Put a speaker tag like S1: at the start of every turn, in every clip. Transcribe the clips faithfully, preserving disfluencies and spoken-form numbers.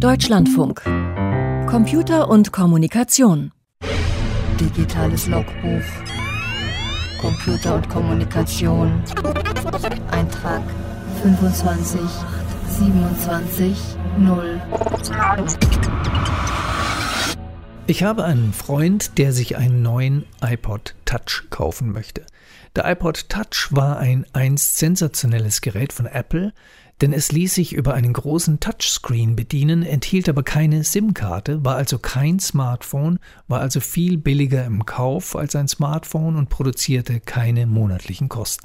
S1: Deutschlandfunk. Computer und Kommunikation.
S2: Digitales Logbuch. Computer und Kommunikation. Eintrag fünfundzwanzig siebenundzwanzig null.
S3: Ich habe einen Freund, der sich einen neuen iPod Touch kaufen möchte. Der iPod Touch war ein einst sensationelles Gerät von Apple, denn es ließ sich über einen großen Touchscreen bedienen, enthielt aber keine SIM-Karte, war also kein Smartphone, war also viel billiger im Kauf als ein Smartphone und produzierte keine monatlichen Kosten.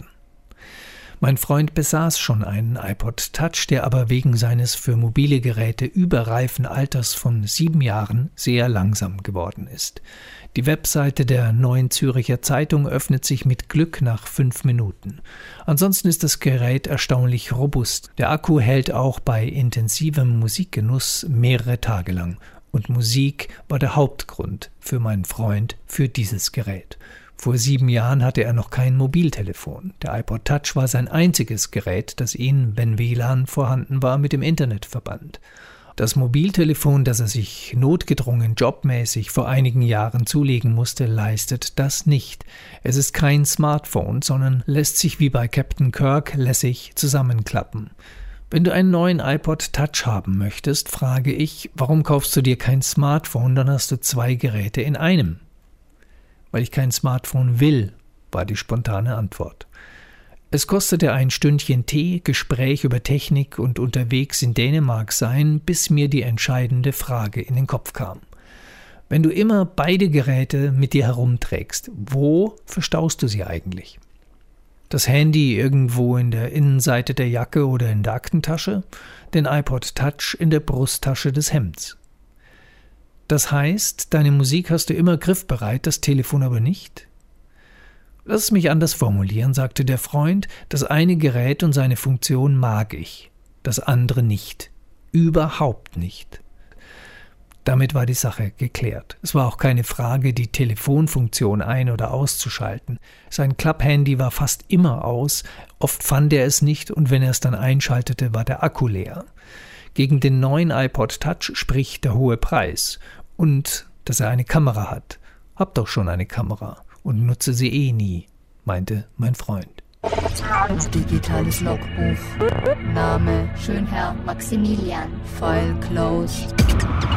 S3: Mein Freund besaß schon einen iPod Touch, der aber wegen seines für mobile Geräte überreifen Alters von sieben Jahren sehr langsam geworden ist. Die Webseite der Neuen Zürcher Zeitung öffnet sich mit Glück nach fünf Minuten. Ansonsten ist das Gerät erstaunlich robust. Der Akku hält auch bei intensivem Musikgenuss mehrere Tage lang. Und Musik war der Hauptgrund für meinen Freund für dieses Gerät. Vor sieben Jahren hatte er noch kein Mobiltelefon. Der iPod Touch war sein einziges Gerät, das ihn, wenn W L A N vorhanden war, mit dem Internet verband. Das Mobiltelefon, das er sich notgedrungen jobmäßig vor einigen Jahren zulegen musste, leistet das nicht. Es ist kein Smartphone, sondern lässt sich wie bei Captain Kirk lässig zusammenklappen. Wenn du einen neuen iPod Touch haben möchtest, frage ich, warum kaufst du dir kein Smartphone, dann hast du zwei Geräte in einem. Weil ich kein Smartphone will, war die spontane Antwort. Es kostete ein Stündchen Tee, Gespräch über Technik und unterwegs in Dänemark sein, bis mir die entscheidende Frage in den Kopf kam. Wenn du immer beide Geräte mit dir herumträgst, wo verstaust du sie eigentlich? Das Handy irgendwo in der Innenseite der Jacke oder in der Aktentasche, den iPod Touch in der Brusttasche des Hemds. Das heißt, deine Musik hast du immer griffbereit, das Telefon aber nicht? Lass es mich anders formulieren, sagte der Freund, das eine Gerät und seine Funktion mag ich, das andere nicht. Überhaupt nicht. Damit war die Sache geklärt. Es war auch keine Frage, die Telefonfunktion ein- oder auszuschalten. Sein Klapphandy war fast immer aus, oft fand er es nicht und wenn er es dann einschaltete, war der Akku leer. Gegen den neuen iPod Touch spricht der hohe Preis und dass er eine Kamera hat. Hab doch schon eine Kamera und nutze sie eh nie, meinte mein Freund.
S2: Digitales Logbuch. Name Schönherr Maximilian. File closed.